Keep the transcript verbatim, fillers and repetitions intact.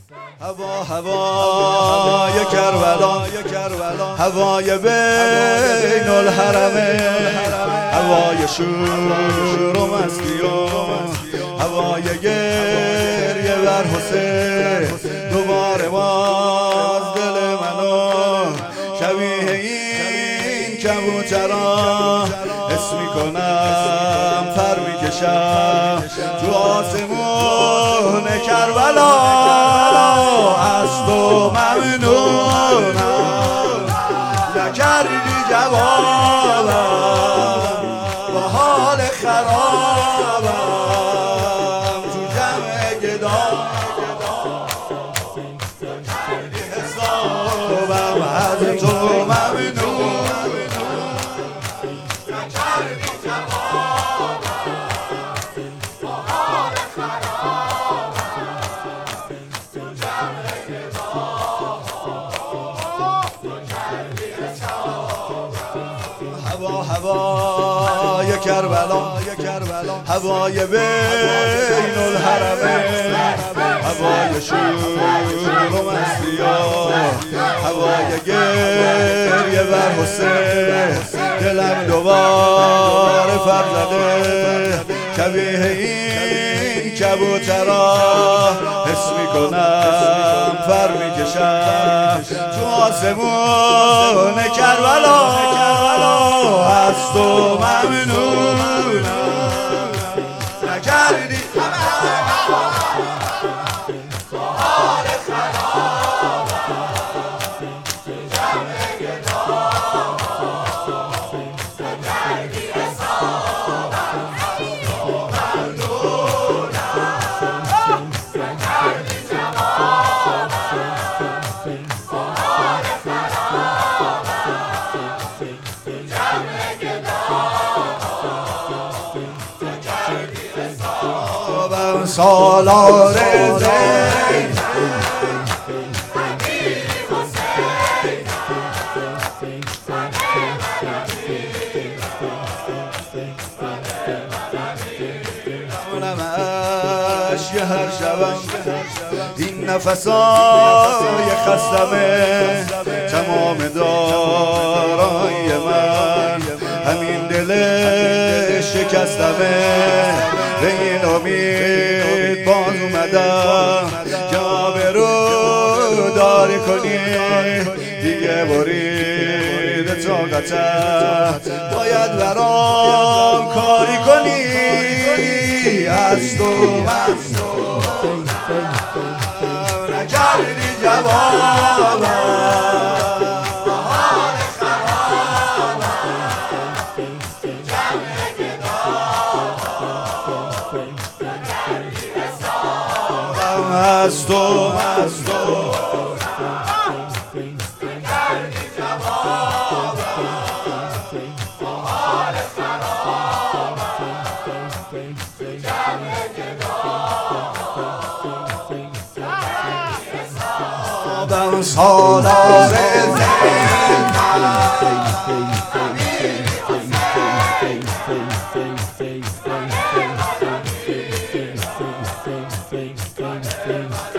هوا هوای کربلا، هوای بین الحرمین، هوای شور و مستی و هوای گریه بر حسین. دوباره باز دل منو شبیه این کبوترا حس میکنم، پر میکشم تو آسمون کربلا. از تو ممنونم نکردی جوابم، با حال خرابم تو جمع گدام کردی حسابم. از تو ممنونم نکردی جوابم، با حال خرابم تو جمع گدام کردی حسابم. هوا هوای کربلا، هوای بین الحرمین، هوای شور و مستی و هوای گریه بر حسین. دلم دوباره پر زده شبیه این کبوترا حس میکنم، پر میکشم تو آسمون کربلا. از تو ممنونم نکردی با حال خرابم تو جمع گدام نکردی حسابم. از تو ممنونم نکردی جوابم، با حال خرابم تو جمع گدام سالار زین یه هر شبم این نفسای خستمه، تمام دارای من همین دل شکستمه. به این امید باز اومدم که آبرو داری کنی، دیگه برید طاقتم باید برام کاری کنی. از تو ممنونم نکردی جوابم، با حال خرابم تو جمع گدام نکردی حسابم. از تو ممنونم نکردی جوابم، با حال خرابم تو جمع گدام سالار زین